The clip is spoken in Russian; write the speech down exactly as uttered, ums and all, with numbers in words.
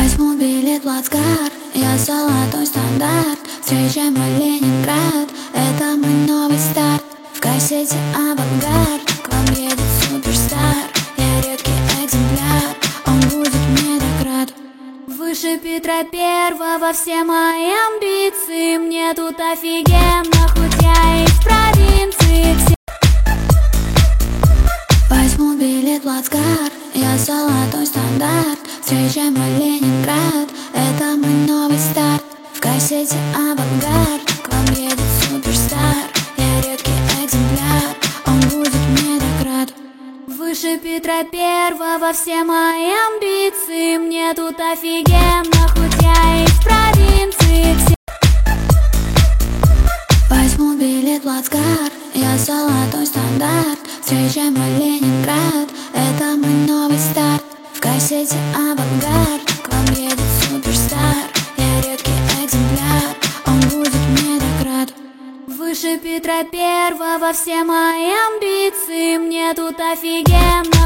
Возьму билет в Плацкарт, я золотой стандарт. Встречай мой Ленинград, это мой новый старт. В кассете авангард, к вам едет суперстар. Я редкий экземпляр, он будет мне так рад. Выше Петра Первого все мои амбиции. Мне тут офигенно, хоть я из провинции. Возьму билет в Плацкарт, я золотой стандарт. Встречай мой Ленинград, это мой новый старт. В кассете авангард, к вам едет суперстар. Я редкий экземпляр, он будет мне так рад. Выше Петра Первого все мои амбиции. Мне тут офигенно, хоть я из провинции. Возьму билет в Плацкарт, я золотой стандарт. Встречай мой Ленинград, это мой новый старт. В кассете авангард, к вам едет суперстар. Я редкий экземпляр, он будет мне так рад. Выше Петра Первого все мои амбиции. Мне тут офигенно.